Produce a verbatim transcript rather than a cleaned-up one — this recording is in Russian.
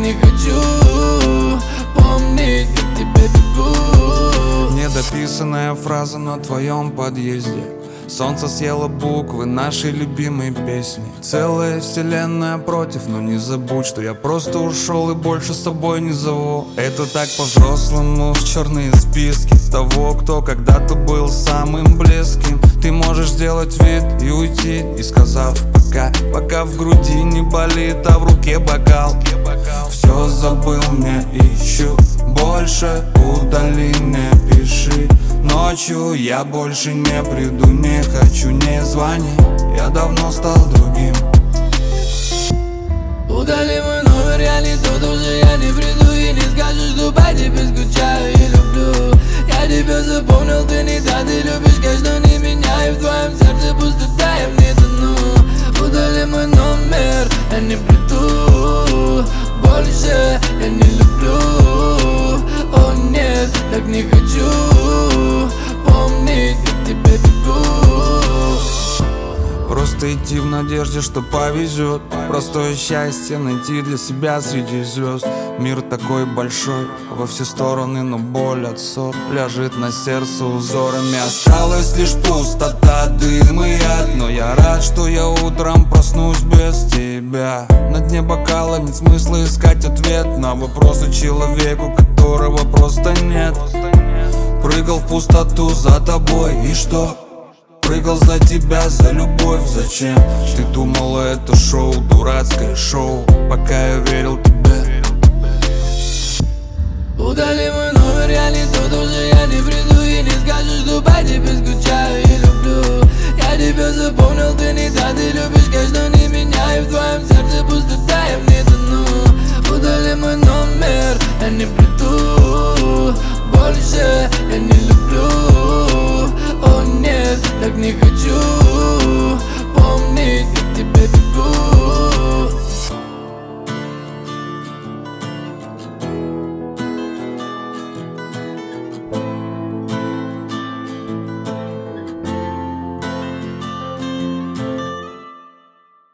не хочу помнить, как тебя бегу. Недописанная фраза на твоем подъезде. Солнце съело буквы нашей любимой песни. Целая вселенная против, но не забудь, что я просто ушел и больше с собой не зову. Это так по-взрослому, в черные списки того, кто когда-то был самым близким. Ты можешь сделать вид и уйти, не сказав пока, пока в груди не болит, а в руке бокал. Все забыл, не ищу больше, удали, не пиши. Ночью я больше не приду, не хочу, не звони, я давно стал другим. Удали мой номер, я не тот уже, я не приду и не скажешь, что по тебе скучаю и люблю. Я тебя запомнил, ты не та, ты любишь, конечно, не меня, и в твоем сердце пустота, я в ней тону. Удали мой номер, я не приду больше, я не люблю. О нет, так не хочу помнить, как тебя бегу. Просто идти в надежде, что повезет. Простое счастье найти для себя среди звезд. Мир такой большой, во все стороны, но боль от ссор ляжет на сердце узорами. Осталась лишь пустота, дым и яд. Но я рад, что я утром проснусь без тебя. На дне бокала нет смысла искать ответ на вопросы человеку, которого просто нет. Прыгал в пустоту за тобой, и что? Прыгал за тебя, за любовь, зачем? Ты думала, это шоу, дурацкое шоу, пока я верил тебе. Удали мой номер, я не тот уже, я не приду и не скажешь, что по тебе скучаю и люблю. Я тебя запомнил, ты не та, ты любишь, конечно, не меня.